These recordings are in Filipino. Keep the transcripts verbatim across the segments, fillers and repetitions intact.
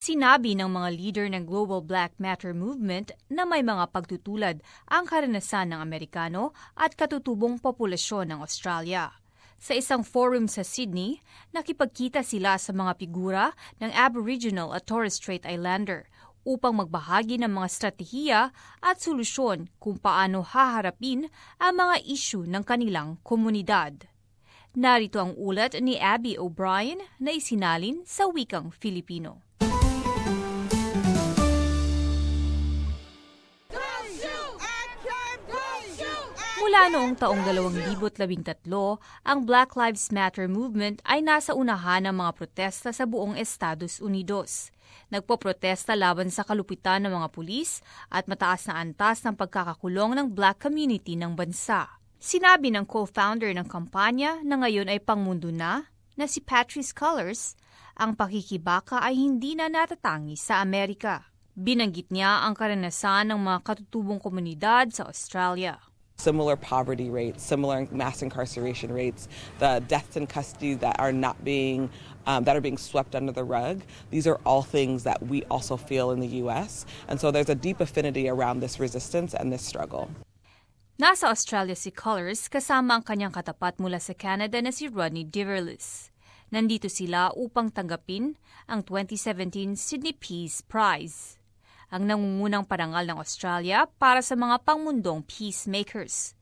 Sinabi ng mga leader ng Global Black Matter Movement na may mga pagtutulad ang karanasan ng Amerikano at katutubong populasyon ng Australia. Sa isang forum sa Sydney, nakipagkita sila sa mga figura ng Aboriginal at Torres Strait Islander upang magbahagi ng mga strategiya at solusyon kung paano haharapin ang mga issue ng kanilang komunidad. Narito ang ulat ni Abby O'Brien na isinalin sa wikang Filipino. Mula noong taong dalawang libo't labing tatlo, ang Black Lives Matter movement ay nasa unahan ng mga protesta sa buong Estados Unidos. Nagpoprotesta laban sa kalupitan ng mga pulis at mataas na antas ng pagkakakulong ng black community ng bansa. Sinabi ng co-founder ng kampanya na ngayon ay pangmundo na, na si Patrisse Cullors, ang pakikibaka ay hindi na natatangi sa Amerika. Binanggit niya ang karanasan ng mga katutubong komunidad sa Australia. Similar poverty rates, similar mass incarceration rates, the deaths in custody that are not being, um, that are being swept under the rug. These are all things that we also feel in the U S. And so there's a deep affinity around this resistance and this struggle. Nasa Australia si Cullors kasama ang kanyang katapat mula sa Canada na si Rodney Diverlus. Nandito sila upang tanggapin ang twenty seventeen Sydney Peace Prize, ang nangungunang parangal ng Australia para sa mga pangmundong peacemakers.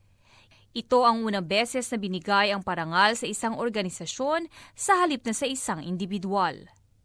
Ito ang unang beses na binigay ang parangal sa isang organisasyon sa halip na sa isang individual.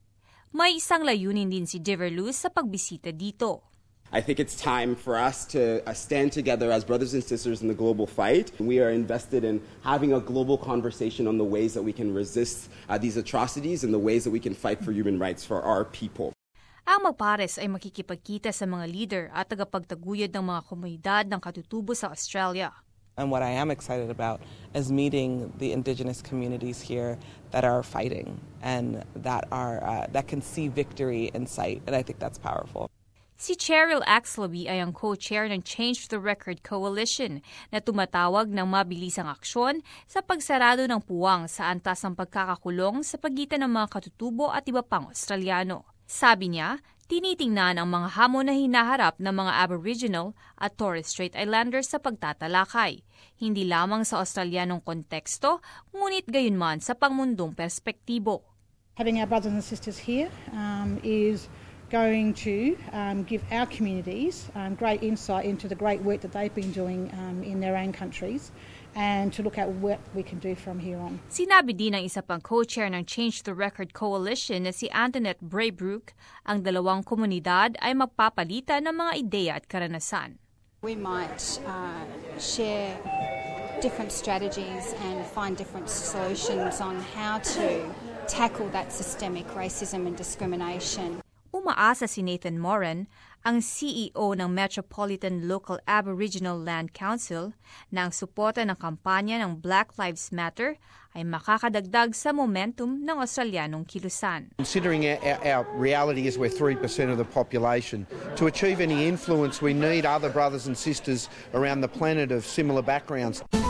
May isang layunin din si Diverlus sa pagbisita dito. I think it's time for us to uh, stand together as brothers and sisters in the global fight. We are invested in having a global conversation on the ways that we can resist uh, these atrocities and the ways that we can fight for human rights for our people. Ang magpares ay makikipagkita sa mga leader at tagapagtaguyod ng mga komunidad ng katutubo sa Australia. And what I am excited about is meeting the Indigenous communities here that are fighting and that are uh, that can see victory in sight, and I think that's powerful. Si Cheryl Axleby ay ang co-chair ng Change the Record Coalition na tumatawag ng mabilisang aksyon sa pagsarado ng puwang sa antas ng pagkakakulong sa pagitan ng mga katutubo at iba pang Australiano. Sabi niya, tinitingnan ang mga hamon na hinaharap ng mga Aboriginal at Torres Strait Islanders sa pagtatalakay, hindi lamang sa Australianong konteksto, ngunit gayunman sa pangmundong perspektibo. Having our brothers and sisters here um, is going to um, give our communities um, great insight into the great work that they've been doing um, in their own countries and to look at what we can do from here on. Sinabi din ng isa pang co-chair ng Change the Record Coalition na si Antoinette Braybrook, ang dalawang komunidad ay magpapalitan ng mga ideya at karanasan. We might uh, share different strategies and find different solutions on how to tackle that systemic racism and discrimination. Umaasa si Nathan Moran, ang C E O ng Metropolitan Local Aboriginal Land Council, na ang suporta ng kampanya ng Black Lives Matter ay makakadagdag sa momentum ng Australianong kilusan. Considering our, our, our reality is we're three percent of the population, to achieve any influence we need other brothers and sisters around the planet of similar backgrounds.